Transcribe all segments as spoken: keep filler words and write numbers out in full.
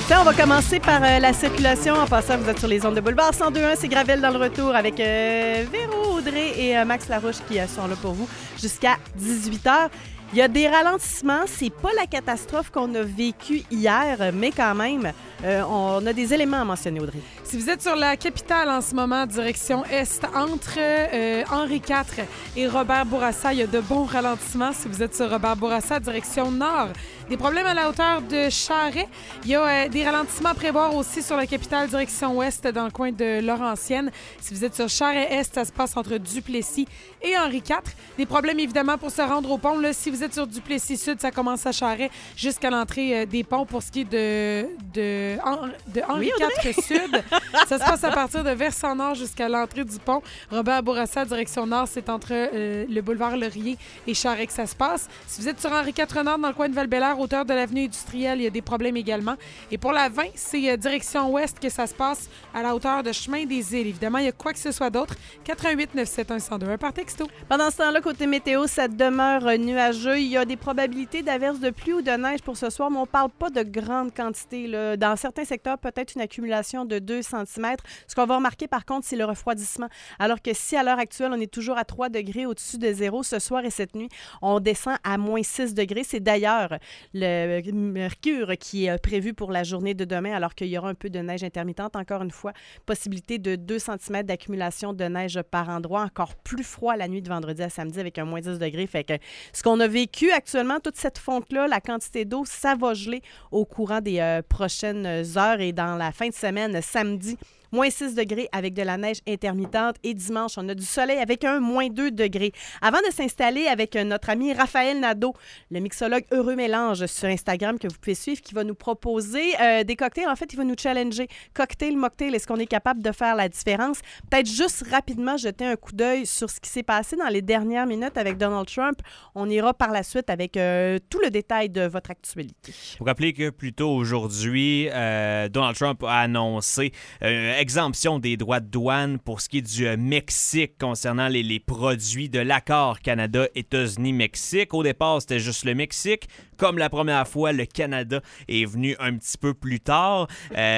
Tiens, on va commencer par euh, la circulation. En passant, vous êtes sur les ondes de Boulevard cent deux point un. C'est Gravel dans le retour avec euh, Véro, Audrey et euh, Max Larouche qui euh, sont là pour vous jusqu'à dix-huit heures. Il y a des ralentissements. C'est pas la catastrophe qu'on a vécue hier, mais quand même, euh, on a des éléments à mentionner, Audrey. Si vous êtes sur la capitale en ce moment, direction Est, entre euh, Henri quatre et Robert Bourassa, il y a de bons ralentissements. Si vous êtes sur Robert Bourassa, direction Nord, des problèmes à la hauteur de Charest. Il y a euh, des ralentissements à prévoir aussi sur la capitale, direction Ouest, dans le coin de Laurentienne. Si vous êtes sur Charest-Est, ça se passe entre Duplessis et Henri quatre. Des problèmes, évidemment, pour se rendre au pont. Là, si vous êtes sur Duplessis-Sud, ça commence à Charest jusqu'à l'entrée euh, des ponts. Pour ce qui est de, de, de Henri quatre Sud, ça se passe à partir de Versant-Nord jusqu'à l'entrée du pont. Robert Bourassa, direction Nord, c'est entre euh, le boulevard Laurier et Charest que ça se passe. Si vous êtes sur Henri quatre Nord, dans le coin de Val-Bélair, hauteur de l'avenue industrielle, il y a des problèmes également. Et pour la vingt, c'est euh, direction Ouest que ça se passe à la hauteur de Chemin des Îles. Évidemment, il y a quoi que ce soit d'autre. quatre un huit neuf sept un un zéro deux par texto. Pendant ce temps-là, côté météo, ça demeure nuageux. Il y a des probabilités d'averses de pluie ou de neige pour ce soir, mais on ne parle pas de grandes quantités, là. Dans certains secteurs, peut-être une accumulation de deux centimètres. Ce qu'on va remarquer, par contre, c'est le refroidissement. Alors que si, à l'heure actuelle, on est toujours à trois degrés au-dessus de zéro, ce soir et cette nuit, on descend à moins six degrés. C'est d'ailleurs le mercure qui est prévu pour la journée de demain, alors qu'il y aura un peu de neige intermittente. Encore une fois, possibilité de deux centimètres d'accumulation de neige par endroit. Encore plus froid la nuit de vendredi à samedi avec un moins dix degrés. Fait que ce qu'on a vécu actuellement, toute cette fonte-là, la quantité d'eau, ça va geler au courant des euh, prochaines heures et dans la fin de semaine, samedi, moins six degrés avec de la neige intermittente. Et dimanche, on a du soleil avec un moins deux degrés. Avant de s'installer avec notre ami Raphaël Nadeau, le mixologue Heureux Mélange sur Instagram que vous pouvez suivre, qui va nous proposer euh, des cocktails. En fait, il va nous challenger. Cocktail, mocktail, est-ce qu'on est capable de faire la différence? Peut-être juste rapidement jeter un coup d'œil sur ce qui s'est passé dans les dernières minutes avec Donald Trump. On ira par la suite avec euh, tout le détail de votre actualité. Vous rappelez que plus tôt aujourd'hui, euh, Donald Trump a annoncé euh, exemption des droits de douane pour ce qui est du euh, Mexique concernant les, les produits de l'accord Canada-États-Unis-Mexique. Au départ, c'était juste le Mexique. Comme la première fois, le Canada est venu un petit peu plus tard.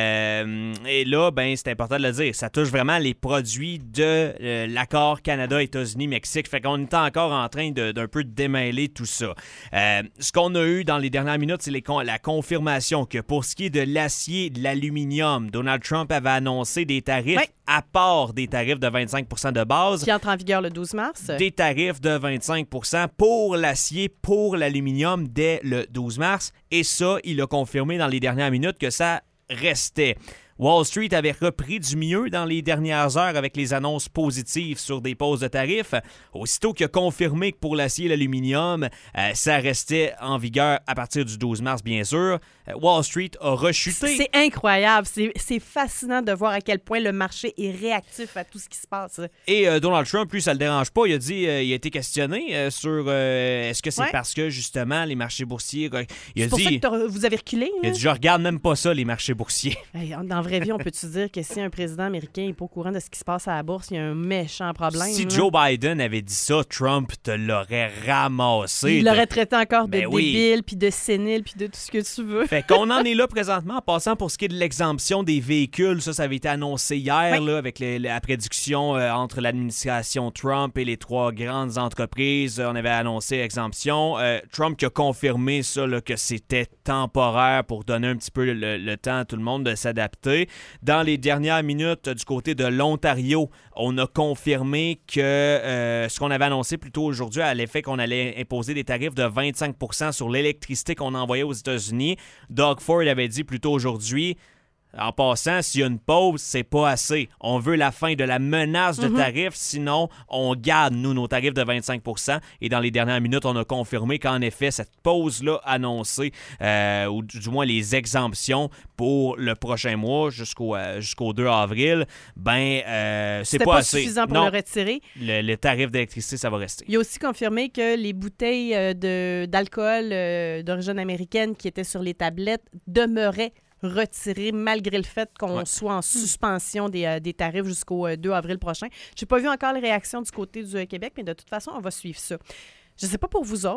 Euh, et là, ben, c'est important de le dire, ça touche vraiment les produits de euh, l'accord Canada-États-Unis-Mexique. Fait qu'on est encore en train de, d'un peu démêler tout ça. Euh, ce qu'on a eu dans les dernières minutes, c'est les con- la confirmation que pour ce qui est de l'acier et de l'aluminium, Donald Trump avait annoncé des tarifs, oui, à part des tarifs de vingt-cinq pour cent de base. Qui entre en vigueur le douze mars. Des tarifs de vingt-cinq pour cent pour l'acier, pour l'aluminium dès le douze mars. Et ça, il a confirmé dans les dernières minutes que ça restait. Wall Street avait repris du mieux dans les dernières heures avec les annonces positives sur des pauses de tarifs. Aussitôt qu'il a confirmé que pour l'acier et l'aluminium, euh, ça restait en vigueur à partir du douze mars, bien sûr, euh, Wall Street a rechuté. C'est incroyable. C'est, c'est fascinant de voir à quel point le marché est réactif à tout ce qui se passe. Et euh, Donald Trump, lui, ça le dérange pas. Il a dit, euh, il a été questionné euh, sur euh, est-ce que c'est ouais. parce que, justement, les marchés boursiers... Euh, il a c'est pour dit, ça que vous avez reculé. Il a dit, je regarde même pas ça, les marchés boursiers. Hey, dans vraie vie, on peut-tu dire que si un président américain n'est pas au courant de ce qui se passe à la bourse, il y a un méchant problème? Si là. Joe Biden avait dit ça, Trump te l'aurait ramassé. Il l'aurait traité encore de ben oui. débile, puis de sénile, puis de tout ce que tu veux. Fait qu'on en est là présentement. En passant pour ce qui est de l'exemption des véhicules, ça, ça avait été annoncé hier, oui. là, avec les, la prédiction euh, entre l'administration Trump et les trois grandes entreprises. On avait annoncé exemption. Euh, Trump qui a confirmé ça, là, que c'était temporaire pour donner un petit peu le, le temps à tout le monde de s'adapter. Dans les dernières minutes, du côté de l'Ontario, on a confirmé que euh, ce qu'on avait annoncé plus tôt aujourd'hui à l'effet qu'on allait imposer des tarifs de vingt-cinq pour cent sur l'électricité qu'on envoyait aux États-Unis. Doug Ford avait dit plus tôt aujourd'hui, en passant, s'il y a une pause, c'est pas assez. On veut la fin de la menace de mm-hmm. tarifs, sinon on garde, nous, nos tarifs de vingt-cinq pour cent. Et dans les dernières minutes, on a confirmé qu'en effet, cette pause-là annoncée, euh, ou du moins les exemptions pour le prochain mois jusqu'au, euh, jusqu'au deux avril, ben, euh, c'est C'était pas, pas assez. suffisant pour non, le retirer. Le, le tarif d'électricité, ça va rester. Il a aussi confirmé que les bouteilles de, d'alcool euh, d'origine américaine qui étaient sur les tablettes demeuraient retiré malgré le fait qu'on ouais. soit en suspension des, euh, des tarifs jusqu'au euh, deux avril prochain. Je n'ai pas vu encore les réactions du côté du euh, Québec, mais de toute façon, on va suivre ça. Je ne sais pas pour vous autres,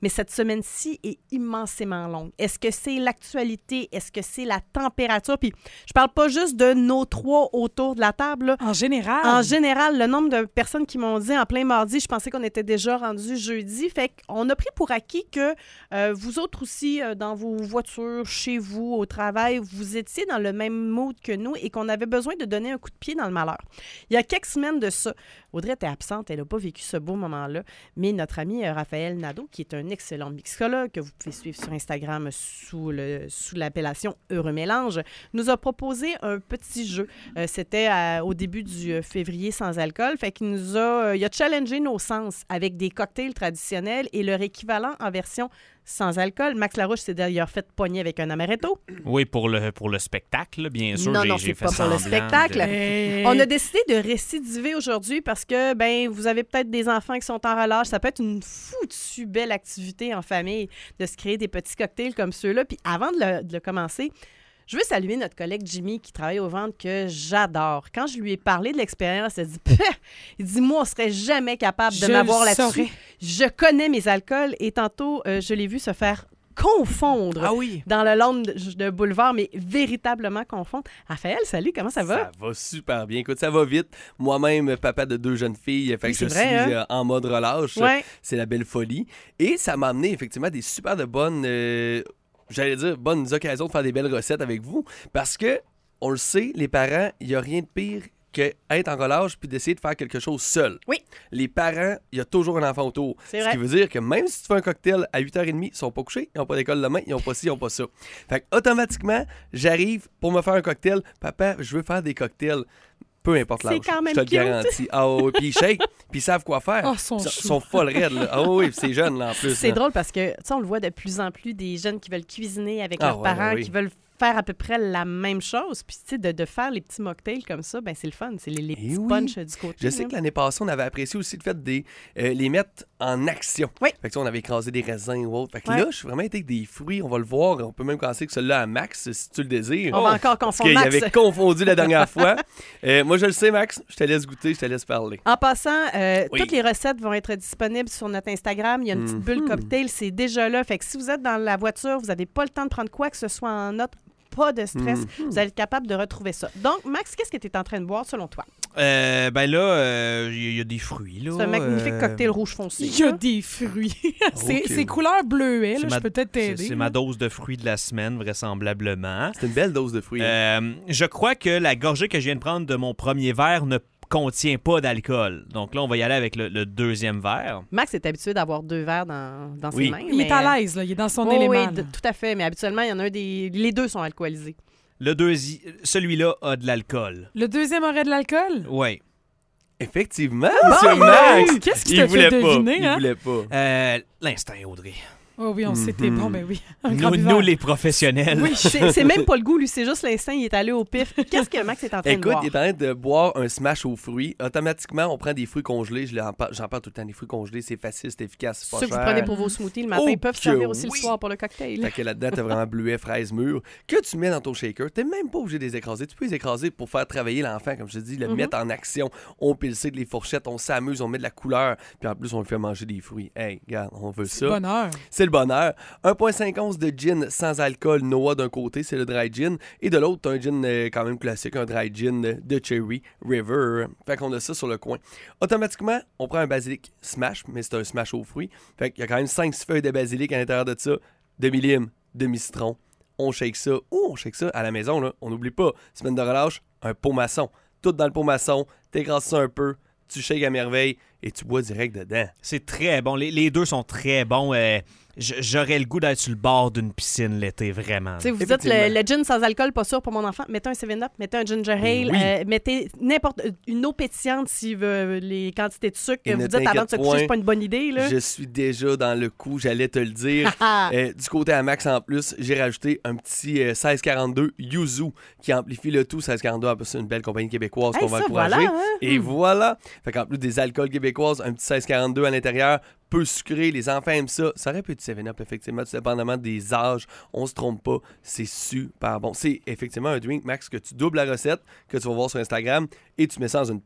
mais cette semaine-ci est immensément longue. Est-ce que c'est l'actualité? Est-ce que c'est la température? Puis je parle pas juste de nos trois autour de la table. Là. En général? En général, le nombre de personnes qui m'ont dit en plein mardi, je pensais qu'on était déjà rendu jeudi. Fait qu'on a pris pour acquis que euh, vous autres aussi, euh, dans vos voitures, chez vous, au travail, vous étiez dans le même mood que nous et qu'on avait besoin de donner un coup de pied dans le malheur. Il y a quelques semaines de ça, Audrey était absente, elle n'a pas vécu ce beau moment-là, mais notre ami euh, Raphaël Nadeau, qui est un excellent mixologue que vous pouvez suivre sur Instagram sous, le, sous l'appellation Heureux Mélange, nous a proposé un petit jeu. Euh, c'était à, au début du euh, février sans alcool, fait qu'il nous a, euh, il a challengé nos sens avec des cocktails traditionnels et leur équivalent en version sans alcool. Max Larouche s'est d'ailleurs fait pogner avec un amaretto. Oui, pour le, pour le spectacle, bien sûr. Non, j'ai, non, j'ai c'est fait pas pour le semblant spectacle. de- Hey. On a décidé de récidiver aujourd'hui parce que, ben, vous avez peut-être des enfants qui sont en relâche. Ça peut être une foutue belle activité en famille de se créer des petits cocktails comme ceux-là. Puis avant de le, de le commencer, je veux saluer notre collègue Jimmy qui travaille au ventre que j'adore. Quand je lui ai parlé de l'expérience, il a dit Pah! Il dit moi, on serait jamais capable de Je m'avoir le là-dessus. saurais. Je connais mes alcools et tantôt, euh, je l'ai vu se faire confondre Ah oui. dans le long de, de boulevard, mais véritablement confondre. Raphaël, salut, comment ça va? Ça va super bien. Écoute, ça va vite. Moi-même, papa de deux jeunes filles, fait Oui, que c'est je vrai, suis hein? euh, en mode relâche. Ouais. C'est la belle folie. Et ça m'a amené effectivement des super de bonnes, euh, j'allais dire, bonnes occasions de faire des belles recettes avec vous. Parce que, on le sait, les parents, il n'y a rien de pire que être en relâche puis d'essayer de faire quelque chose seul. Oui. Les parents, il y a toujours un enfant autour. C'est Ce vrai. qui veut dire que même si tu fais un cocktail à huit heures trente, ils sont pas couchés, ils n'ont pas d'école demain, ils n'ont pas ci, ils n'ont pas ça. Fait que automatiquement, j'arrive pour me faire un cocktail. Papa, je veux faire des cocktails. Peu importe C'est l'âge. quand même je te le cute. garantis. Ah oui, puis ils shake, puis ils savent quoi faire. Oh, sont Ils sont, choux. sont folles raides, là. Ah oui, puis c'est jeune, là, en plus. C'est là. drôle parce que, tu sais, on le voit de plus en plus des jeunes qui veulent cuisiner avec Ah leurs ouais, parents, ouais, oui. qui veulent faire à peu près la même chose. Puis, tu sais, de, de faire les petits mocktails comme ça, ben c'est le fun. C'est les, les Eh petits oui. punchs du côté. Je sais là. que l'année passée, on avait apprécié aussi le fait de euh, les mettre en action. Oui. Fait que, tu sais, on avait écrasé des raisins ou autre. Fait que Ouais. là, je suis vraiment été avec des fruits. On va le voir. On peut même commencer que celui-là à Max, si tu le désires. On va encore Parce confondre qu'il Max. avait confondu la dernière fois. Euh, moi, je le sais, Max. Je te laisse goûter, je te laisse parler. En passant, euh, Oui. toutes les recettes vont être disponibles sur notre Instagram. Il y a une petite bulle Mhm. cocktail, c'est déjà là. Fait que si vous êtes dans la voiture, vous n'avez pas le temps de prendre quoi que ce soit en note, pas de stress, Mhm. vous allez être capable de retrouver ça. Donc, Max, qu'est-ce que tu es en train de boire selon toi? Euh, ben là, euh, il y, y a des fruits. Là, C'est un magnifique euh, cocktail rouge foncé. Il y a là. des fruits. c'est, Ok. c'est couleur bleuet, C'est là, ma- je peux peut-être C'est, t'aider. c'est ma dose de fruits de la semaine, vraisemblablement. C'est une belle dose de fruits. hein. Euh, je crois que la gorgée que je viens de prendre de mon premier verre ne contient pas d'alcool. Donc là, on va y aller avec le, le deuxième verre. Max est habitué d'avoir deux verres dans, dans Oui. ses mains. Il mais, est à l'aise, là, il est dans son Oui, élément. oui, là. de- tout à fait. Mais habituellement, il y en a un des. Les deux sont alcoolisés. Le deuxième, celui-là a de l'alcool. Le deuxième aurait de l'alcool? Oui. Effectivement, Bon, Monsieur oui. Max. Qu'est-ce qui Il t'a voulait fait pas. deviner, Il hein? voulait pas. Euh, l'instinct, Audrey. Oh oui, on sait t'es Mhm. bon, ben oui. Un grand Nous, buveur. nous, les professionnels. Oui, c'est c'est même pas le goût, lui, c'est juste l'instinct, il est allé au pif. Qu'est-ce que Max est en train de Écoute, boire? il est en train de boire un smash aux fruits. Automatiquement, on prend des fruits congelés. Je l'en par- J'en parle tout le temps. Des fruits congelés, c'est facile, c'est efficace, c'est pas Ceux que vous cher. prenez pour vos smoothies le matin, Oh ils peuvent que servir aussi oui. le soir pour le cocktail. Fait que là-dedans, t'as vraiment bleuet, fraise mûre que tu mets dans ton shaker. T'es même pas obligé de les écraser. Tu peux les écraser pour faire travailler l'enfant, comme je te dis, le Mhm. mettre en action. On pile ça avec les fourchettes, on s'amuse, on met de la couleur. Puis en plus, on lui fait manger des fruits. Hey, regarde, on veut C'est ça. le bonheur. C'est le bonheur. un virgule cinq onces de gin sans alcool, Noah d'un côté, c'est le dry gin. Et de l'autre, t'as un gin euh, quand même classique, un dry gin euh, de Cherry River. Fait qu'on a ça sur le coin. Automatiquement, on prend un basilic smash, mais c'est un smash aux fruits. Fait qu'il y a quand même cinq feuilles de basilic à l'intérieur de ça. Demi-lime, demi-citron. On shake ça. Ou on shake ça à la maison, là. On n'oublie pas. Semaine de relâche, un pot maçon. Tout dans le pot maçon. T'écrases ça un peu. Tu shakes à merveille et tu bois direct dedans. C'est très bon. Les, les deux sont très bons. Euh, j- j'aurais le goût d'être sur le bord d'une piscine l'été, vraiment. Tu sais, vous dites le, Effectivement. le gin sans alcool, pas sûr pour mon enfant. Mettez un seven up, mettez un ginger ale, Oui. euh, mettez n'importe une eau pétillante si veut les quantités de sucre que Et vous ne dites avant de se t'inquiète coucher, point, c'est pas une bonne idée. Là. Je suis déjà dans le coup, j'allais te le dire. Ah, Euh, du côté à Max, en plus, j'ai rajouté un petit euh, seize quarante-deux Yuzu qui amplifie le tout. seize quarante-deux, en plus, c'est une belle compagnie québécoise hey, qu'on va ça, encourager. voilà, hein? Et voilà. Fait qu'en plus des alcools québécoises, un petit seize quarante-deux à l'intérieur, peu sucré. Les enfants aiment ça. Ça aurait pu être seven up, effectivement, tout dépendamment des âges. On se trompe pas. C'est super bon. C'est effectivement un drink, Max, que tu doubles la recette, que tu vas voir sur Instagram, et tu mets ça dans une pinte.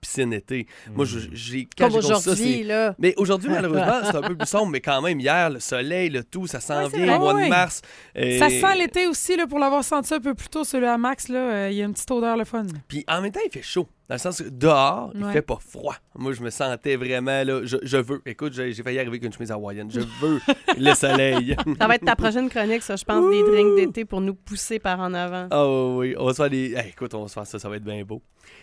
piscine été. Mm. Moi, je, j'ai, quand Comme j'ai compris ça, aujourd'hui, c'est... là. Mais aujourd'hui, malheureusement, c'est un peu plus sombre, mais quand même, hier, le soleil, le tout, ça s'en Ouais, c'est vient vrai. au mois Ouais. de mars. Et... Ça sent l'été aussi, là, pour l'avoir senti un peu plus tôt, celui à Max, là, euh, il y a une petite odeur le fun. Puis en même temps, il fait chaud. Dans le sens que dehors, il Ouais. fait pas froid. Moi, je me sentais vraiment, là, je, je veux. Écoute, j'ai, j'ai failli arriver avec une chemise hawaïenne. Je veux le soleil. Ça va être ta prochaine chronique, ça, je pense, des drinks d'été pour nous pousser par en avant. Ah oui, on va se faire des... Hey, écoute, on va se faire ça, ça va être bien beau.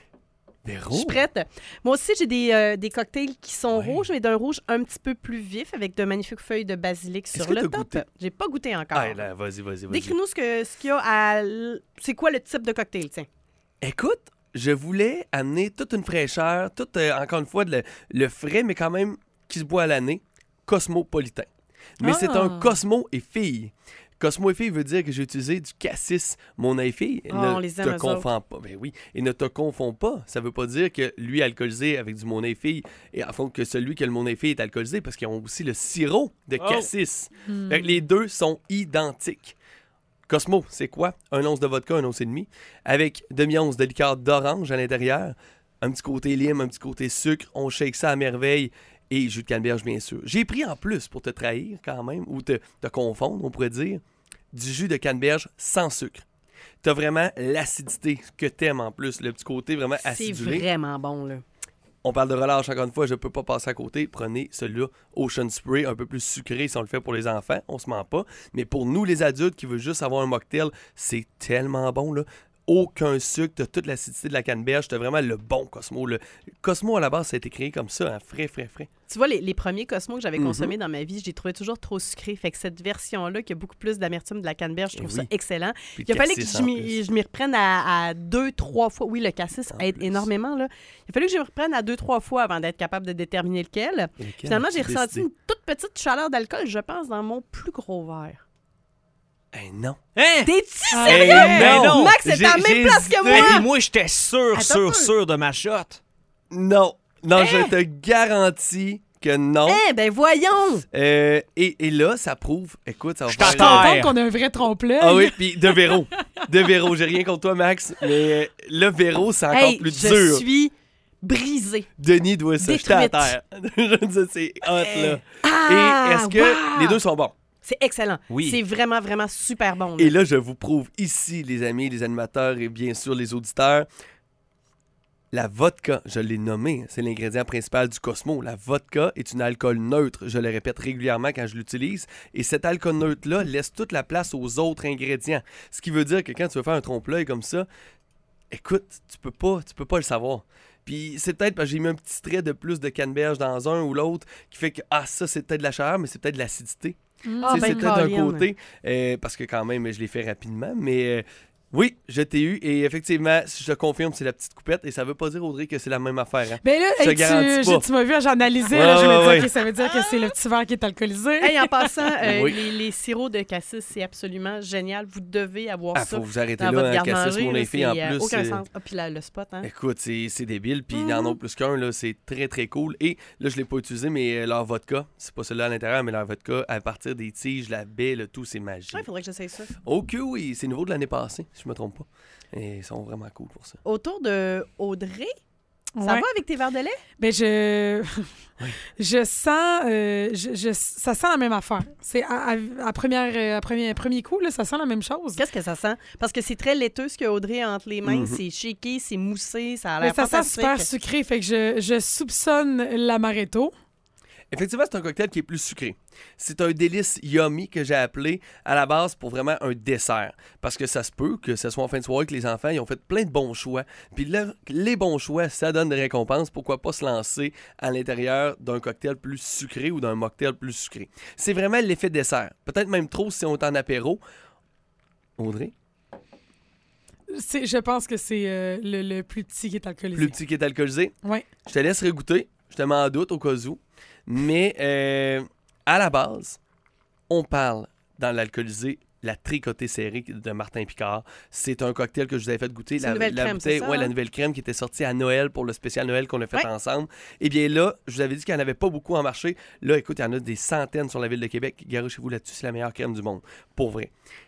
Véro? Je suis prête. Moi aussi, j'ai des, euh, des cocktails qui sont Ouais. rouges, mais d'un rouge un petit peu plus vif, avec de magnifiques feuilles de basilic Est-ce sur que le t'as top. goûté? J'ai pas goûté encore. Ah, là, vas-y, vas-y, vas-y. Décris-nous ce, que, ce qu'il y a à... l- C'est quoi le type de cocktail, tiens? Écoute, je voulais amener toute une fraîcheur, tout, euh, encore une fois, le, le frais, mais quand même qui se boit à l'année, cosmopolitain. Mais Ah. c'est un Cosmo et fille. Cosmo et fille veut dire que j'ai utilisé du cassis, mon et fille. Oh, ne on les aime, te eux confonds pas. Ben oui. Et ne te confonds pas. Ça veut pas dire que lui alcoolisé avec du mon et fille, et en fond que celui qui a le mon et fille est alcoolisé, parce qu'ils ont aussi le sirop de Oh. cassis. Hmm. Fait que les deux sont identiques. Cosmo, c'est quoi? Un once de vodka, un once et demi, avec demi-once de liqueur d'orange à l'intérieur, un petit côté lime, un petit côté sucre, on shake ça à merveille, et jus de canneberge, bien sûr. J'ai pris en plus, pour te trahir quand même, ou te, te confondre, on pourrait dire, du jus de canneberge sans sucre. T'as vraiment l'acidité que t'aimes en plus, le petit côté vraiment C'est acidulé. vraiment bon, là. On parle de relâche encore une fois, je peux pas passer à côté. Prenez celui-là, Ocean Spray, un peu plus sucré si on le fait pour les enfants, on se ment pas. Mais pour nous, les adultes qui veulent juste avoir un mocktail, c'est tellement bon, là. Aucun sucre, t'as toute l'acidité de la canneberge, t'as vraiment le bon Cosmo. Le Cosmo, à la base, ça a été créé comme ça, hein, frais, frais, frais. Tu vois, les, les premiers Cosmos que j'avais Mhm. consommés dans ma vie, je les trouvais toujours trop sucrés. Fait que cette version-là, qui a beaucoup plus d'amertume de la canneberge, je Eh trouve oui. ça excellent. Puis Il a fallu que cassis je en m'y, plus. je m'y reprenne à, à deux, trois fois. Oui, le cassis En aide plus. énormément, là. Il a fallu que je me reprenne à deux, trois fois avant d'être capable de déterminer lequel. Lequel Finalement, j'ai as-tu ressenti décidé? une toute petite chaleur d'alcool, je pense, dans mon plus gros verre. Eh non. Hein? T'es-tu Ah, sérieux? Eh ben non! Max est J'ai- à la j'ai même place que hésité. Et moi! moi, j'étais sûr, Attends un sûr, peu. sûr de ma shot. Non. Non, Eh! je te garantis que non. Eh, ben voyons! Euh, et, et là, ça prouve, écoute, ça va Je faire... Je suis contente Terre. qu'on a un vrai trompe-l'œil. Ah oui, puis de Véro. De Véro, j'ai rien contre toi, Max, mais euh, le Véro, c'est encore Hey, plus je dur. suis brisée. Denis doit se jeter à Détruite. terre. Je me dis, c'est hot, là. Ah, Et est-ce que wow! les deux sont bons? C'est excellent. Oui. C'est vraiment, vraiment super bon. là. Et là, je vous prouve ici, les amis, les animateurs et bien sûr les auditeurs, la vodka, je l'ai nommé, c'est l'ingrédient principal du Cosmo. La vodka est une alcool neutre, je le répète régulièrement quand je l'utilise, et cet alcool neutre-là laisse toute la place aux autres ingrédients. Ce qui veut dire que quand tu veux faire un trompe-l'œil comme ça, écoute, tu peux pas, tu peux pas le savoir. Puis c'est peut-être parce que j'ai mis un petit trait de plus de canneberge dans un ou l'autre qui fait que, ah, ça c'est peut-être de la chaleur, mais c'est peut-être de l'acidité. Ah, Tu sais, ben, c'est peut-être d'un Colin. côté, euh, parce que quand même, je l'ai fait rapidement, mais euh, oui, je t'ai eu, et effectivement, si je te confirme, c'est la petite coupette, et ça veut pas dire, Audrey, que c'est la même affaire. Hein? Ben là, Je te hey, garantis tu, pas. je- tu m'as vu, j'analysais, Ouais, là, je me ouais, disais, ouais. OK, ça veut dire que c'est le petit verre qui est alcoolisé. Hey, en passant, euh, Oui. les, les sirops de cassis, c'est absolument génial. Vous devez avoir Ah, ça faut vous arrêter dans là, votre hein, Cassis, garde-manger. mon là, effet, en c'est, euh, plus. aucun euh, sens. Ah, puis là, le spot, hein? Écoute, c'est c'est débile, puis il y en a plus qu'un, là, c'est très très cool. Et là, je l'ai pas utilisé, mais euh, leur vodka, c'est pas celui-là à l'intérieur, mais leur vodka, à partir des tiges, la baie, le tout, c'est magique. Il faudrait que j'essaye ça. Ok, oui, c'est nouveau de l'année passée, si je me trompe pas. Et ils sont vraiment cool pour ça. Autour de Audrey, ça Ouais. va avec tes verres de lait? Ben je je sens euh, je, je- ça sent la même affaire. C'est à, à- à première euh, à premier premier coup là, ça sent la même chose. Qu'est-ce que ça sent? Parce que c'est très laiteux ce que Audrey a entre les mains. Mhm. C'est shaké, c'est moussé, ça a Mais l'air ça sent fantastique. super sucré, fait que je, je soupçonne l'amaretto. Effectivement, c'est un cocktail qui est plus sucré. C'est un délice yummy que j'ai appelé à la base pour vraiment un dessert. Parce que ça se peut que ce soit en fin de soirée que les enfants ils ont fait plein de bons choix. Puis là, les bons choix, ça donne des récompenses. Pourquoi pas se lancer à l'intérieur d'un cocktail plus sucré ou d'un mocktail plus sucré. C'est vraiment l'effet dessert. Peut-être même trop si on est en apéro. Audrey, C'est, je pense que c'est euh, le, le plus petit qui est alcoolisé. plus petit qui est alcoolisé. Ouais. Je te laisse regoûter. Je te mets en doute au cas où. Mais euh, à la base, on parle dans l'alcoolisé la tricotée serrée de Martin Picard. C'est un cocktail que je vous avais fait goûter. C'est la, une nouvelle la crème, bouteille, c'est ça, ouais, la hein? nouvelle crème qui était sortie à Noël pour le spécial Noël qu'on a fait Ouais. ensemble. Et bien là, je vous avais dit qu'il n'y en avait pas beaucoup en marché. Là, écoute, il y en a des centaines sur la ville de Québec. Garochez-vous là-dessus, c'est la meilleure crème du monde. Pour vrai.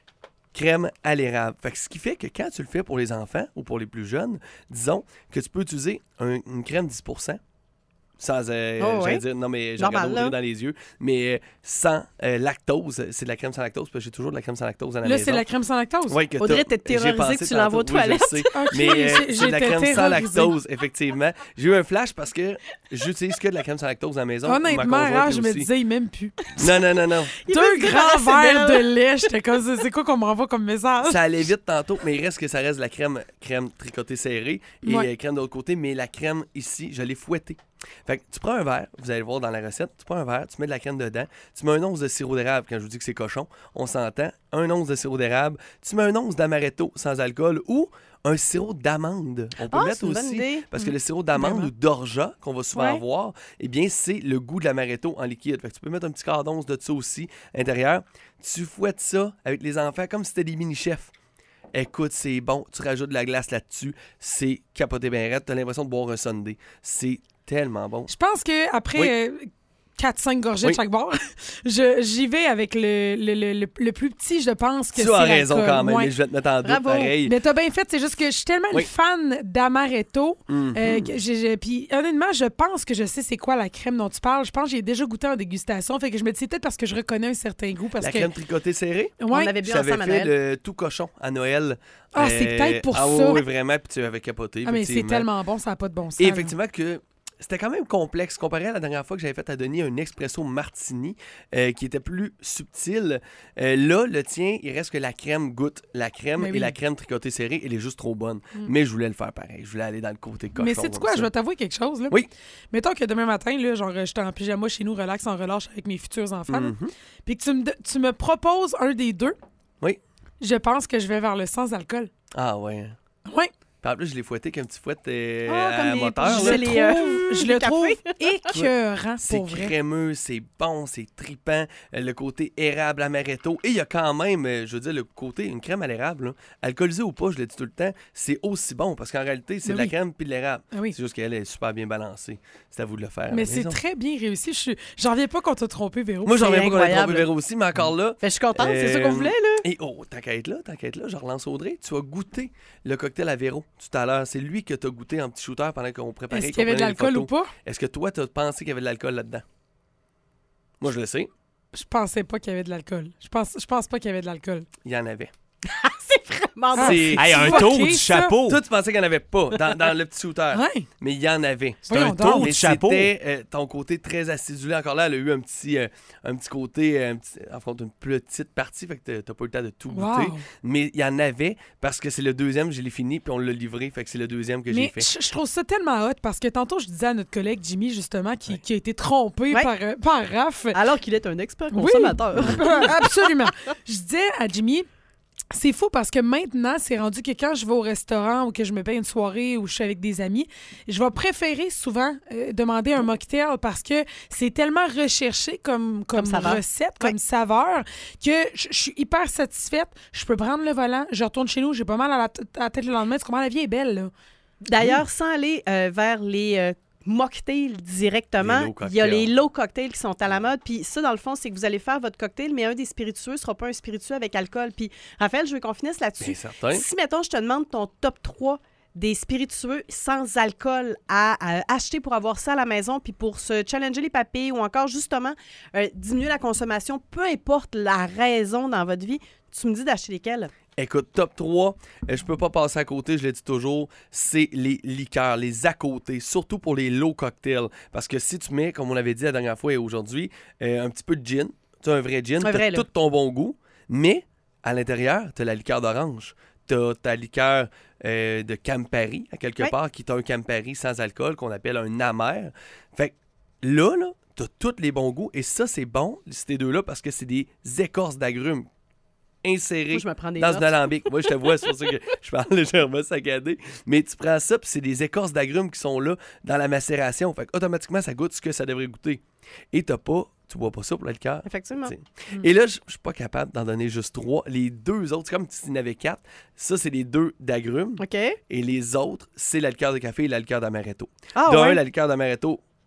crème à l'érable. Fait que ce qui fait que quand tu le fais pour les enfants ou pour les plus jeunes, disons que tu peux utiliser un- une crème dix pour cent. Sans, euh, Oh, j'allais ouais. dire, non, mais j'ai Normal, regardé là. Audrey dans les yeux, mais euh, sans euh, lactose. C'est de la crème sans lactose, parce que j'ai toujours de la crème sans lactose à la Là, maison. c'est la crème sans lactose. Ouais, que Audrey, t'as- t'es j'ai terrorisée pensé que tu l'envoies aux tantôt, oui, je toilettes. sais. Ok, Mais euh, j'ai- c'est de la j'étais crème sans terrorisée. lactose, effectivement. J'ai eu un flash parce que j'utilise que de la crème sans lactose à la maison. Honnêtement, Ma conjointe hein, je me aussi. disais, il m'aime plus. Non, non, non, non. Il veut Deux se grands débarrasser verres d'elle. de lait. J'étais comme, c'est c'est quoi qu'on m'envoie comme message? Ça allait vite tantôt, mais il reste que ça reste de la crème, crème tricotée serrée et Ouais. euh, crème de l'autre côté, mais la crème ici, je l'ai fouettée. Fait que tu prends un verre, vous allez voir dans la recette, tu prends un verre, tu mets de la crème dedans, tu mets un once de sirop d'érable, quand je vous dis que c'est cochon, on s'entend, un once de sirop d'érable, tu mets un once d'amaretto sans alcool ou un sirop d'amande. On peut Ah, mettre c'est une bonne aussi, idée. parce que le sirop d'amande Vraiment. ou d'orgeat qu'on va souvent Ouais. avoir, eh bien, c'est le goût de l'amaretto en liquide. Fait que tu peux mettre un petit quart d'once de ça aussi à l'intérieur. Tu fouettes ça avec les enfants comme si c'était des mini-chefs. Écoute, c'est bon. Tu rajoutes de la glace là-dessus. C'est capoté bien raide. T'as l'impression de boire un sundae. C'est tellement bon. Je pense qu'après Oui. euh, quatre cinq gorgées Oui. de chaque bord, je- j'y vais avec le, le, le, le- le plus petit, je pense que c'est Tu as raison l'alcool. quand même, Ouais. mais je vais te mettre en doute Bravo. pareil. Mais t'as bien fait, c'est juste que je suis tellement Oui. une fan d'amaretto. Mhm. euh, que j'ai- j'ai- Puis honnêtement, je pense que je sais c'est quoi la crème dont tu parles. Je pense que j'ai déjà goûté en dégustation. Fait que je me dis c'est peut-être parce que je reconnais un certain goût. Parce La que... crème tricotée serrée? On Ouais. l'avait bu J'avais ensemble à fait Noël. le tout cochon à Noël. Ah, c'est peut-être pour ah, ça. Oui, oui, vraiment. Puis tu avais capoté. Ah, mais c'est effectivement. tellement bon, ça n'a pas de bon sens. Et là. effectivement que c'était quand même complexe. Comparé à la dernière fois que j'avais fait à Denis un espresso martini euh, qui était plus subtil. Euh, là, le tien, il reste que la crème goûte la crème Mais et oui. la crème tricotée serrée, elle est juste trop bonne. Mm. Mais je voulais le faire pareil. Je voulais aller dans le côté cochon. Mais c'est comme quoi, ça. je vais t'avouer quelque chose. Là. Oui. Mettons que demain matin, là, genre, je suis en pyjama chez nous, relax, en relâche avec mes futurs enfants, là, Mhm. puis que tu me, tu me proposes un des deux, Oui. je pense que je vais vers le sans-alcool. Ah ouais. Oui. Puis en plus, je l'ai fouetté comme un petit fouette euh, Ah, à comme les- moteur. je Je là. le les, euh, trouve, je le les trouve cafés. écœurant, C'est pour vrai. crémeux, c'est bon, c'est tripant. Euh, le côté érable amaretto. Et il y a quand même, euh, je veux dire, le côté, une crème à l'érable, là, alcoolisée ou pas, je le dis tout le temps, c'est aussi bon parce qu'en réalité, c'est Mais de la oui. crème puis de l'érable. Ah oui. C'est juste qu'elle est super bien balancée. C'est à vous de le faire. à la Mais c'est maison. très bien réussi. Je suis- J'en reviens pas qu'on t'a trompé, Véro. Moi, j'en C'est reviens pas qu'on ait trompé incroyable. Véro aussi, mais encore là. Ben, je suis contente, c'est ça Euh, qu'on voulait, là. Et oh, tant qu'à être là, tant qu'à être là, je relance Audrey. Tu as goûté le cocktail à Véro tout à l'heure. C'est lui que tu as goûté en petit shooter pendant qu'on préparait. Est-ce qu'on qu'il y avait de prenait les l'alcool ou photos. pas? Est-ce que toi, tu as pensé qu'il y avait de l'alcool là-dedans? Moi, je le sais. Je pensais pas qu'il y avait de l'alcool. Je pense, je pense pas qu'il y avait de l'alcool. Il y en avait. C'est vraiment Ah, bon. C'est- Hey, un fucké, tour du ça. chapeau. Toi, tu pensais qu'il n'y en avait pas dans, dans le petit shooter. Ouais. Mais il y en avait. C'est un Voyons tour donc. du chapeau. C'était euh, ton côté très acidulé. Encore là, elle a eu un petit, euh, un petit côté, euh, un petit, enfin, une petite partie, fait que t'as- t'as pas eu le temps de tout goûter. Wow. Mais il y en avait parce que c'est le deuxième, je l'ai fini, puis on l'a livré, fait que c'est le deuxième que j'ai Mais fait. je, je trouve ça tellement hot parce que tantôt, je disais à notre collègue Jimmy, justement, qui, qui a été trompé Ouais. par, euh, par Raph. Alors qu'il est un expert Oui. consommateur. Absolument. Je disais à Jimmy, c'est fou parce que maintenant, c'est rendu que quand je vais au restaurant ou que je me paye une soirée ou je suis avec des amis, je vais préférer souvent euh, demander un mocktail parce que c'est tellement recherché comme, comme, Comme saveur. recette, comme saveur, que je je suis hyper satisfaite. Je peux prendre le volant, je retourne chez nous, j'ai pas mal à la, t- à la tête le lendemain. Tu comprends, la vie est belle, là. D'ailleurs, sans aller euh, vers les euh, mocktails directement, Les low il y a cocktails. les low cocktails qui sont à la mode. Puis ça, dans le fond, c'est que vous allez faire votre cocktail, mais un des spiritueux ne sera pas un spiritueux avec alcool. Puis Raphaël, je veux qu'on finisse là-dessus. Bien certain. Si, mettons, je te demande ton top trois des spiritueux sans alcool à, à acheter pour avoir ça à la maison, puis pour se challenger les papilles ou encore, justement, euh, diminuer la consommation, peu importe la raison dans votre vie, tu me dis d'acheter lesquels? Écoute, top trois, euh, je peux pas passer à côté, je l'ai dit toujours, c'est les liqueurs, les à côté, surtout pour les low cocktails. Parce que si tu mets, comme on l'avait dit la dernière fois et aujourd'hui, euh, un petit peu de gin, tu as un vrai gin, Un tu as vrai, là. tout ton bon goût, mais à l'intérieur, tu as la liqueur d'orange. Tu as ta liqueur euh, de Campari, à quelque Ouais. part, qui est un Campari sans alcool qu'on appelle un amer. Fait que là, là tu as tous les bons goûts et ça, c'est bon, ces deux-là, parce que c'est des écorces d'agrumes insérées Moi, je me prends des dans notes. un alambic. Moi, je te vois, c'est pour ça que je parle légèrement saccadé. Mais tu prends ça, puis c'est des écorces d'agrumes qui sont là dans la macération. Fait automatiquement, ça goûte ce que ça devrait goûter. Et t'as pas, tu bois pas ça pour le liqueur. Effectivement. T'sais. Et là, je je suis pas capable d'en donner juste trois. Les deux autres, c'est comme si tu en avais quatre. Ça, c'est les deux d'agrumes. OK. Et les autres, c'est la liqueur de café et la liqueur d'amaretto. Ah, D'un, ouais. la liqueur d'amaretto,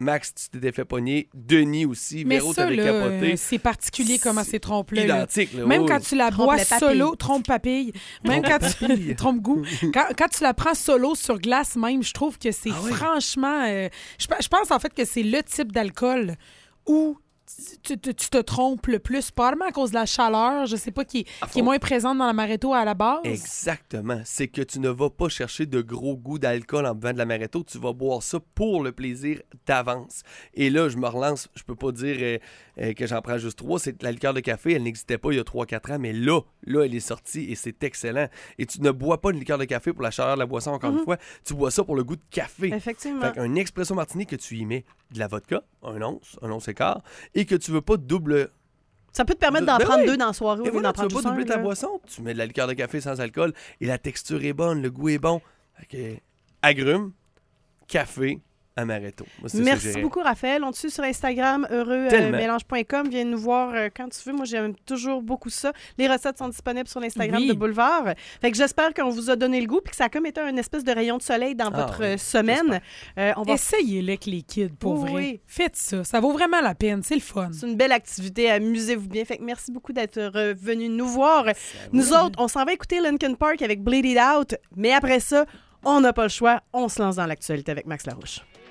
Max, tu t'étais fait pogner. Denis aussi. Mais Véro, ça, t'avais là, capoté. euh, c'est particulier comment ces trompes-là. là. Identique. Là, Même oui. quand tu la Trompe bois le papille. solo, trompe papille. Même quand tu trompe goût. Quand, quand tu la prends solo sur glace, même, je trouve que c'est Ah oui? franchement. euh, je, pe- je pense en fait que c'est le type d'alcool où tu, tu- tu te trompes le plus, probablement à cause de la chaleur, je sais pas, qui, est- À qui est fond. moins présente dans l'amaretto à la base. Exactement. C'est que tu ne vas pas chercher de gros goûts d'alcool en buvant de l'amaretto. Tu vas boire ça pour le plaisir d'avance. Et là, je me relance. Je peux pas dire euh, euh, que j'en prends juste trois. C'est la liqueur de café. Elle n'existait pas il y a trois quatre ans. Mais là, là, elle est sortie et c'est excellent. Et tu ne bois pas une liqueur de café pour la chaleur de la boisson, encore une fois. Tu bois ça pour le goût de café. Effectivement. Fait qu'un espresso martini que tu y mets de la vodka, un once, un once et quart, et que tu veux pas double... Ça peut te permettre d'en Ben prendre oui. deux dans la soirée au Et lieu voilà, d'en tu veux prendre pas juste un. doubler ta là. boisson, tu mets de la liqueur de café sans alcool, et la texture est bonne, le goût est bon. Fait que, agrumes, café, amaretto. Moi, c'est ça que Merci j'irais. beaucoup, Raphaël. On te suit sur Instagram, heureux Tellement. mélange point com. Viens nous voir euh, quand tu veux. Moi, j'aime toujours beaucoup ça. Les recettes sont disponibles sur l'Instagram Oui. de Boulevard. Fait que j'espère qu'on vous a donné le goût puis que ça a comme été un espèce de rayon de soleil dans Ah votre oui, euh, semaine. Euh, on va... Essayez-le avec les kids, pour Oui, vrai. oui. Faites ça. Ça vaut vraiment la peine. C'est le fun. C'est une belle activité. Amusez-vous bien. Fait que merci beaucoup d'être revenu nous voir. Nous autres, on s'en va écouter Linkin Park avec Bleed It Out. Mais après ça, on n'a pas le choix. On se lance dans l'actualité avec Max Larouche.